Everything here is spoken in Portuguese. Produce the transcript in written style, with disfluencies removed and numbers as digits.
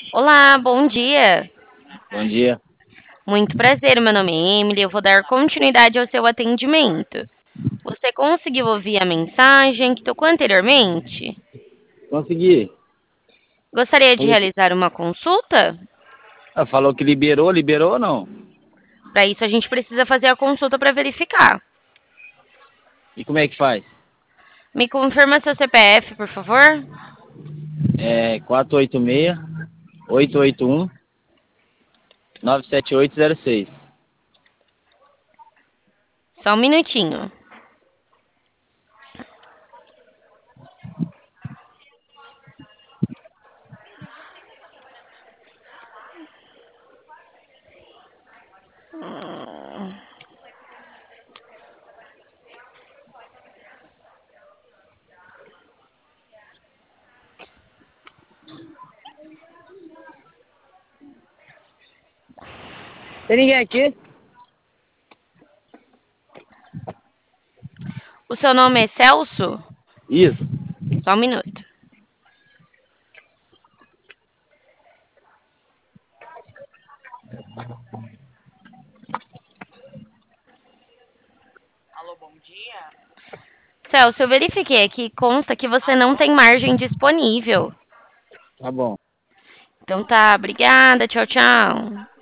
Olá, bom dia. Bom dia. Muito prazer, meu nome é Emily. Eu vou dar continuidade ao seu atendimento. Você conseguiu ouvir a mensagem que tocou anteriormente? Consegui. Gostaria de Falou que, realizar uma consulta? falou que liberou ou não? Para isso, a gente precisa fazer a consulta para verificar. E como é que faz? Me confirma seu CPF, por favor? É 486-881-97806. Só um minutinho. Tem ninguém aqui? O seu nome é Celso? Isso. Só um minuto. Celso, eu verifiquei aqui, consta que você não tem margem disponível. Tá bom. Então tá, obrigada, tchau, tchau.